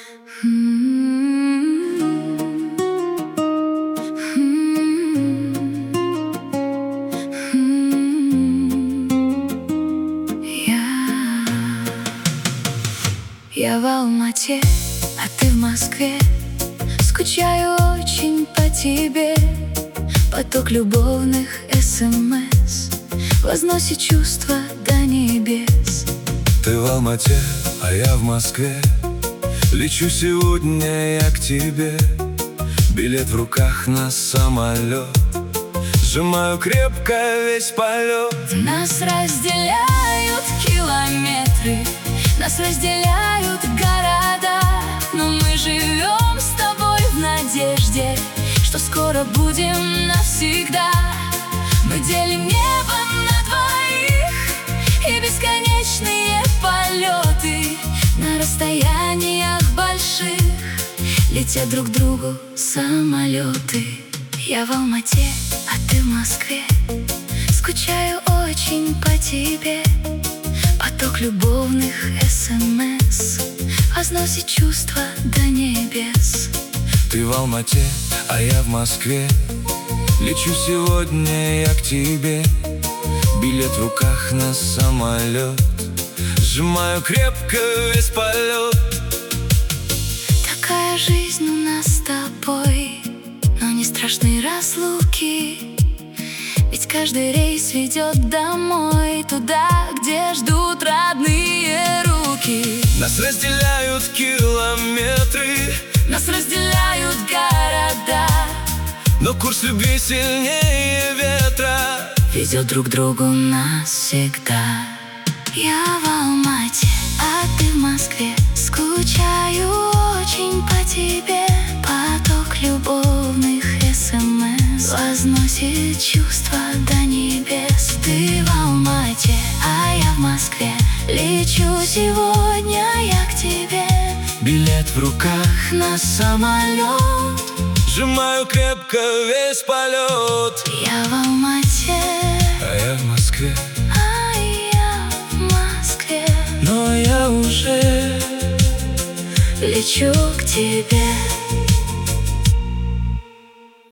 Я в Алмате, а ты в Москве. Скучаю очень по тебе. Поток любовных СМС возносит чувства до небес. Ты в Алмате, а я в Москве. Лечу сегодня я к тебе. Билет в руках на самолет. Сжимаю крепко весь полет. Нас разделяют километры, нас разделяют города, но мы живем с тобой в надежде, что скоро будем навсегда. Мы делим небо на двоих и бесконечные полеты. На расстояниях больших летят друг к другу самолеты. Я в Алмате, а ты в Москве. Скучаю очень по тебе. Поток любовных СМС возносит чувства до небес. Ты в Алмате, а я в Москве. Лечу сегодня я к тебе. Билет в руках на самолет. Сжимаю крепко весь полет. Такая жизнь у нас с тобой, но не страшны разлуки. Ведь каждый рейс ведет домой, туда, где ждут родные руки. Нас разделяют километры, нас разделяют города, но курс любви сильнее ветра ведет друг к другу нас всегда. Я в Алмате, а ты в Москве. Скучаю очень по тебе. Поток любовных СМС возносит чувства до небес. Ты в Алмате, а я в Москве. Лечу сегодня я к тебе. Билет в руках на самолет. Сжимаю крепко весь полет. Я в Алмате, а я в Москве. а я в Москве. Но я уже лечу к тебе.